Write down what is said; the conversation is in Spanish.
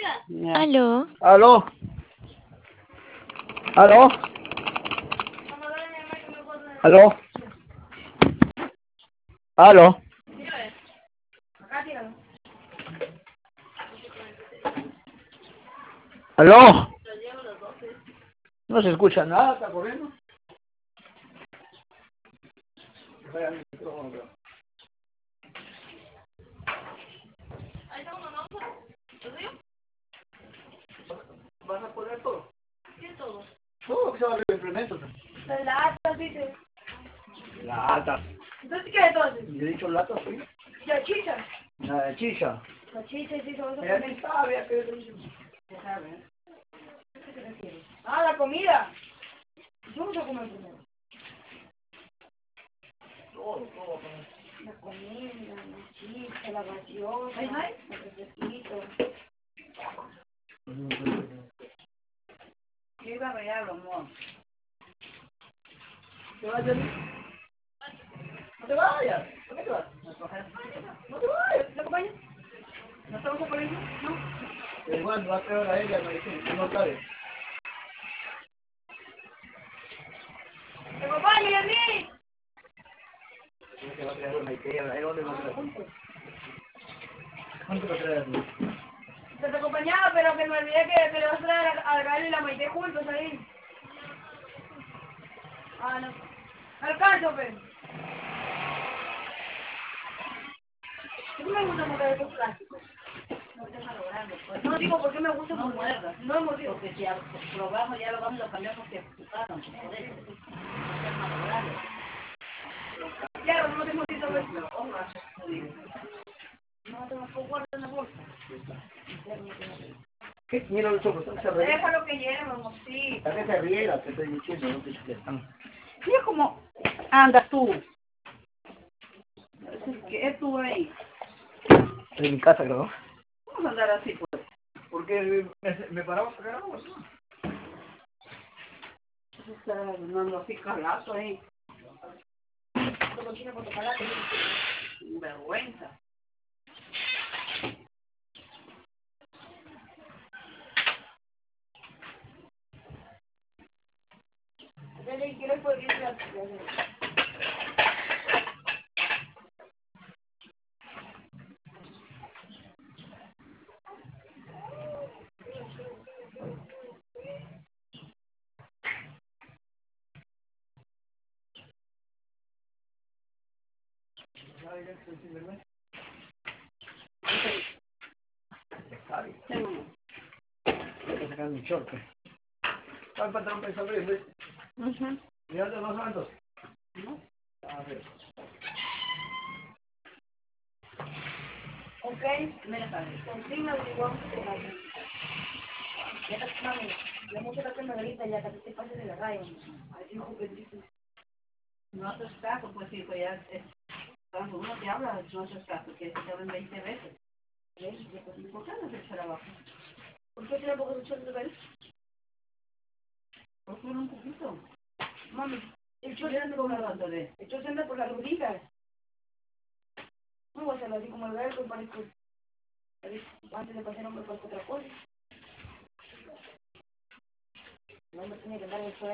Ya. Aló. ¿Aló? ¿Aló? ¿Aló? ¿Aló? ¿Aló? No se escucha nada, está corriendo. ¿Vas a poner todo? ¿Qué todo? Todo lo que se va a ver implementos. Las latas, dice. Latas. Entonces, ¿qué entonces? ¿Le he dicho latas, sí? Ya, chicha. Nada de chicha. La chicha, sí, son Ella ni sabe a qué le dice. ya sabe, ¿eh? ¿Qué se refiere? Ah, la comida. Yo no comer primero. Todo. La comida, la chicha, la gaseosa, el refresquito. ¿Qué iba a regalar, amor? ¿Te vas, Jenny? No te vayas. ¿Por qué te vas? No te vayas. ¿Te acompañas? ¿No estamos a colegio? No. Igual va a traer a ella, me dice, no sabe. ¿Te acompañas, Yanni? Se va a traer una Ikea, ¿ahí dónde va a traer? ¿Cuánto va a traer? Se te acompañaba, pero que me olvidé que le vas a traer a Gael y la Maite juntos ahí. Ah, no. Alcanzo, pues. ¿Por qué me gusta montar estos plásticos? No estás valorando, pues. No digo por qué me gusta No montar. muerdas. No hemos ido. Porque si probamos ya lo vamos a cambiar porque ocuparon, por eso. No estás valorando. Claro, no tengo tiempo de Lo pongas. no tengo que guardar en la bolsa. ¿Qué? Mira los ojos, se ríen. Déjalo que llevemos, sí. ¿A qué se riega? Te estoy diciendo, no te están. Mira cómo andas tú. ¿Qué es tú ahí? En mi casa, creo. Vamos a andar así, pues. Porque me paramos a sacar agua. Está andando así calato ahí. Vergüenza. ¿Quieres poder ir a Voy a sacar mi short. ¿Cuál pantalón para el frío? ¿Y dónde los santos? ¿No? A ver. ok? Mira, padre. Consigna averiguamos que la ya casi mami, la música que me grita ya casi te pase de la raya. Así hijo bendito. No haces caso, pues sí, pues ya cuando uno te habla, no haces caso, que te hablan 20 veces. ¿Ves? ¿Por qué no se echa abajo? ¿Por qué tiene poco de chorro de ver? Por solo un poquito. Mami, el chorro Yo anda no por me la lo de. el chorro anda por las rodillas. No voy a hacerlo así como el verbo, parezco antes de pasar hombre para otra cosa. No me tiene que dar el sueño.